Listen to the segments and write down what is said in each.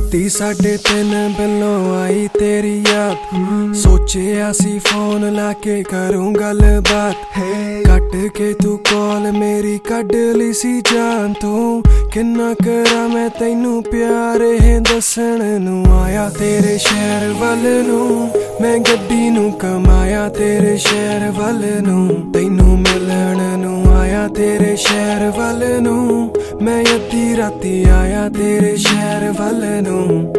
राती 3:30 बिलों आई तेरी याद, सोचिया सी फोन लाके करूं गलबात। कट के तू कॉल मेरी कड ली सी जान, तू किन्ना करा मैं तैनू प्यार है दसन नू। आया तेरे शहर वल नू मैं गड्डी नू कमाया, तेरे शहर वल नू तैनू मिलन नू। आया तेरे शहर वल नू मैं अद्धी राती आया तेरे शहर वल नू।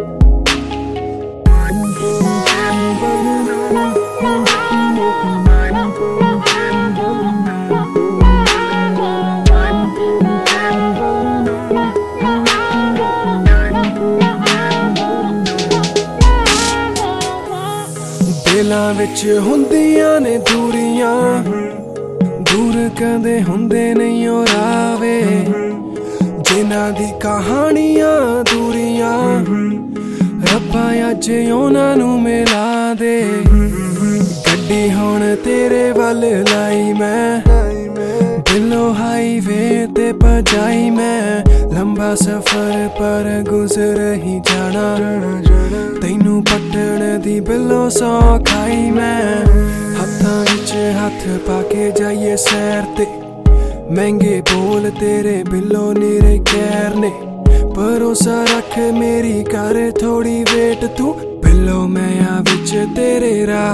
दिलां विच हुंदियां ने दूरियां, दूर कदे हुंदे नहीं ओ रावे। जिन्हां दी कहानियां दूरियां, रब्बा अज उन्हां नू मिला दे। गड्डी हुण तेरे वल लाई मैं, दिलों हाईवे ते भजाई मैं। लंबा सफर पर गुजर ही जाना, तैनू पट्टण दी बिलों सौ खाई मैं। हत्थां विच हत्थ पाके जाइए सैर ते, महंगे बोल तेरे बिलों निरे कैर ने। भरोसा रख मेरी कर थोड़ी वेट तू, बिलो मैं आ विच तेरे राह।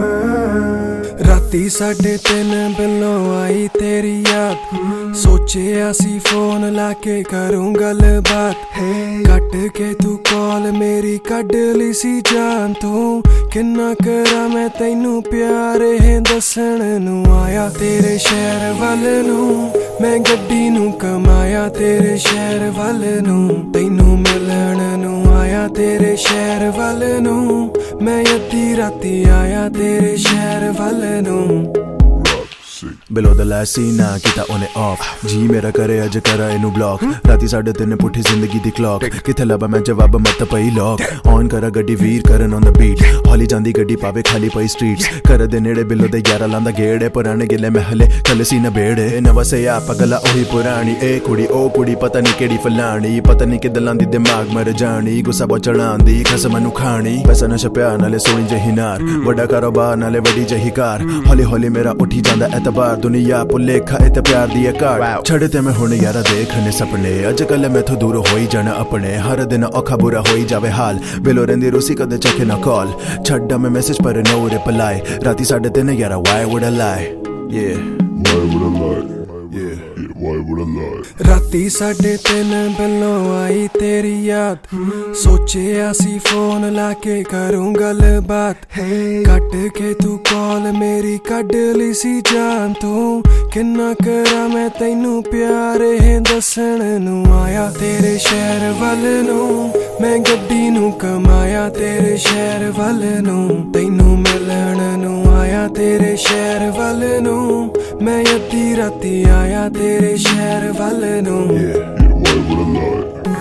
राती 3:30 बिलों आई तेरी याद, सोचिया सी फोन लाके करूं गलबात। कट के तू कॉल मेरी कड ली सी जान, तू किन्ना करा मैं तैनू प्यार है दसन नू। आया तेरे शहर वल नू मैं गड्डी नू कमाया, तेरे शहर वल नू तैनू मिलन नू। आया तेरे शहर वल नू मैं अद्धी राती आया तेरे शहर वल नू। बिलो द लास्ट सीन ना किता ओने ऑफ, जी मेरा करे अज करा इनू ब्लॉक। राती 3:30 पुठी जिंदगी दी क्लॉक, किथे लबा मैं जवाब मत पई लॉक। ऑन करा गड्डी Veer Karan on the beat, हौली जांदी गड्डी पावे खाली पई स्ट्रीट्स। कर दे नेड़े बिलो दे 11 लांदा गेड़े, पुराने गिले महले कल सी न बेड़े। नवा से आ पगला ओही पुरानी, ए कुड़ी ओ कुड़ी पता नहीं केड़ी फलानी। पता नहीं कि दलां दी दिमाग मर जानी, गुस्सा बहुत चढ़ांदी खसम नू खानी। पैसा नशा प्यार नाले सोनी जही नार, वड्डा कारोबार नाले वड्डी जही कार। हौली हौली मेरा उठी जांदा एतबार, दुनिया भुलेखा इत प्यार दी कार। छड़ते मैं हुण यारा देखने सपने, अजकल मैथों दूर होई जाना अपने। हर दिन औखा बुरा होई जावे हाल, बिलो रहिंदी रूसी कदे चखे ना कॉल। छड्डा मैं मैसेज पर नो रिप्लाई, राती 3:30 यारा why would I lie? Yeah, why would I lie? Yeah, why would I lie? राती 3:30 बिलों आई तेरी याद, सोचिया सी फोन लाके करूं गलबात। कट के तू कॉल मेरी कड ली सी जान, तू किन्ना करा मैं तैनू प्यार है दसन नू। आया तेरे शहर वल नू मैं गड्डी नू कमाया, तेरे शहर वल नू तैनू मिलन नू। आया तेरे शहर वल नू मैं अद्धी राती आया तेरे शहर वल नू। Yeah, why would I lie?